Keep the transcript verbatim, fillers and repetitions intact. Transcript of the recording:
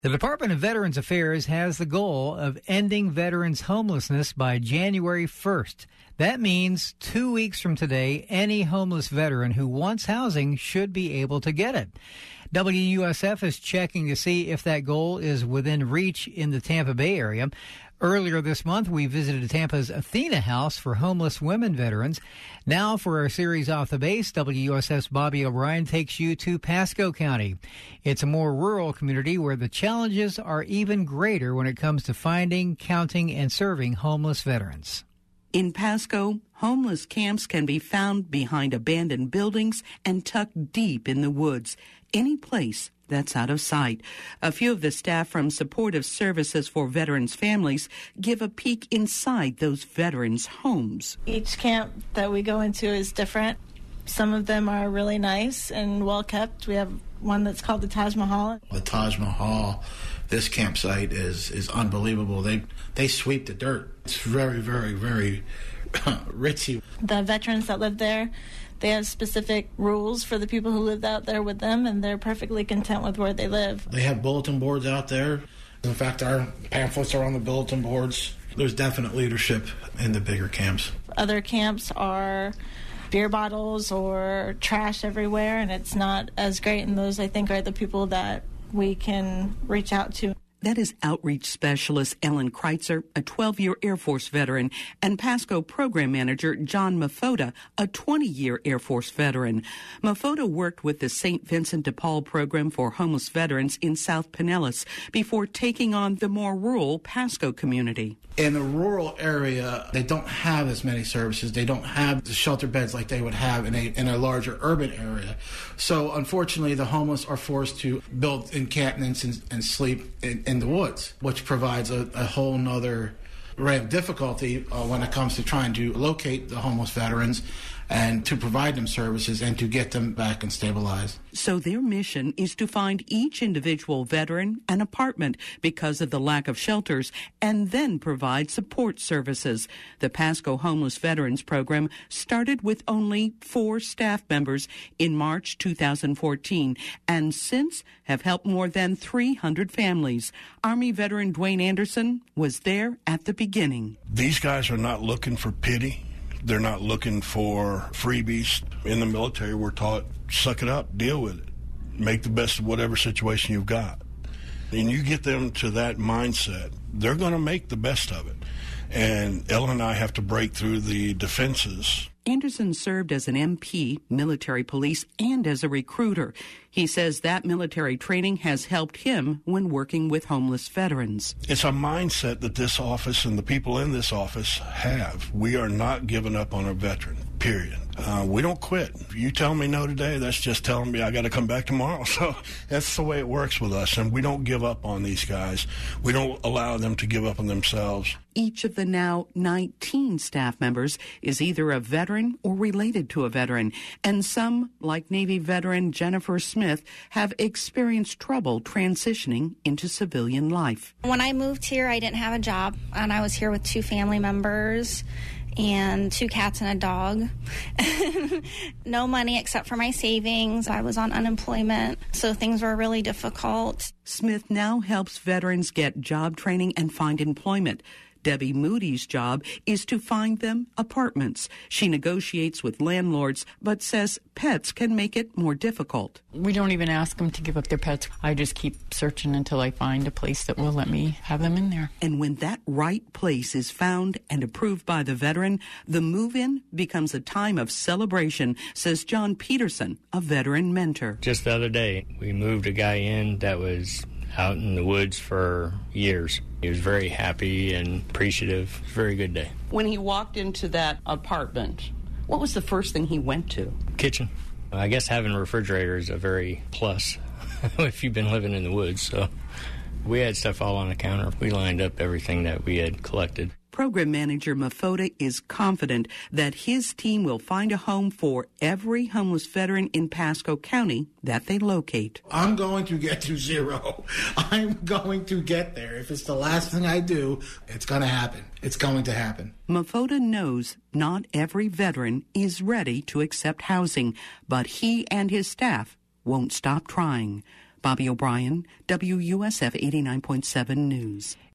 The Department of Veterans Affairs has the goal of ending veterans' homelessness by January first. That means two weeks from today, any homeless veteran who wants housing should be able to get it. W U S F is checking to see if that goal is within reach in the Tampa Bay area. Earlier this month, we visited Tampa's Athena House for homeless women veterans. Now, for our series Off the Base, W U S F's Bobby O'Brien takes you to Pasco County. It's a more rural community where the challenges are even greater when it comes to finding, counting, and serving homeless veterans. In Pasco, homeless camps can be found behind abandoned buildings and tucked deep in the woods, any place that's out of sight. A few of the staff from Supportive Services for Veterans Families give a peek inside those veterans' homes. Each camp that we go into is different. Some of them are really nice and well kept. We have one that's called the Taj Mahal. The Taj Mahal, this campsite is is unbelievable. They they sweep the dirt. It's very, very, very ritzy. The veterans that live there, they have specific rules for the people who live out there with them, and they're perfectly content with where they live. They have bulletin boards out there. In fact, our pamphlets are on the bulletin boards. There's definite leadership in the bigger camps. Other camps are beer bottles or trash everywhere, and it's not as great, and those, I think, are the people that we can reach out to. That is outreach specialist Ellen Kreitzer, a twelve-year Air Force veteran, and Pasco program manager John Mafoda, a twenty-year Air Force veteran. Mafoda worked with the Saint Vincent de Paul program for homeless veterans in South Pinellas before taking on the more rural Pasco community. In the rural area, they don't have as many services. They don't have the shelter beds like they would have in a in a larger urban area. So, unfortunately, the homeless are forced to build encampments and, and sleep in, in the woods, which provides a, a whole nother array of difficulty uh, when it comes to trying to locate the homeless veterans and to provide them services and to get them back and stabilized. So their mission is to find each individual veteran an apartment because of the lack of shelters and then provide support services. The Pasco Homeless Veterans Program started with only four staff members in March two thousand fourteen and since have helped more than three hundred families. Army veteran Dwayne Anderson was there at the beginning. These guys are not looking for pity. They're not looking for freebies. In the military, we're taught, suck it up, deal with it. Make the best of whatever situation you've got. And you get them to that mindset, they're going to make the best of it. And Ellen and I have to break through the defenses. Anderson served as an M P, military police, and as a recruiter. He says that military training has helped him when working with homeless veterans. It's a mindset that this office and the people in this office have. We are not giving up on a veteran, period. Uh, we don't quit. If you tell me no today, that's just telling me I got to come back tomorrow. So that's the way it works with us, and we don't give up on these guys. We don't allow them to give up on themselves. Each of the now nineteen staff members is either a veteran or related to a veteran, and some, like Navy veteran Jennifer Smith, have experienced trouble transitioning into civilian life. When I moved here, I didn't have a job, and I was here with two family members and two cats and a dog. No money except for my savings. I was on unemployment, so things were really difficult. Smith now helps veterans get job training and find employment. Debbie Moody's job is to find them apartments. She negotiates with landlords, but says pets can make it more difficult. We don't even ask them to give up their pets. I just keep searching until I find a place that will let me have them in there. And when that right place is found and approved by the veteran, the move-in becomes a time of celebration, says John Peterson, a veteran mentor. Just the other day, we moved a guy in that was out in the woods for years. He was very happy and appreciative. It was a very good day. When he walked into that apartment, what was the first thing he went to? Kitchen. I guess having a refrigerator is a very plus if you've been living in the woods. So we had stuff all on the counter. We lined up everything that we had collected. Program Manager Mafoda is confident that his team will find a home for every homeless veteran in Pasco County that they locate. I'm going to get to zero. I'm going to get there. If it's the last thing I do, it's going to happen. It's going to happen. Mafoda knows not every veteran is ready to accept housing, but he and his staff won't stop trying. Bobby O'Brien, W U S F eighty-nine point seven News.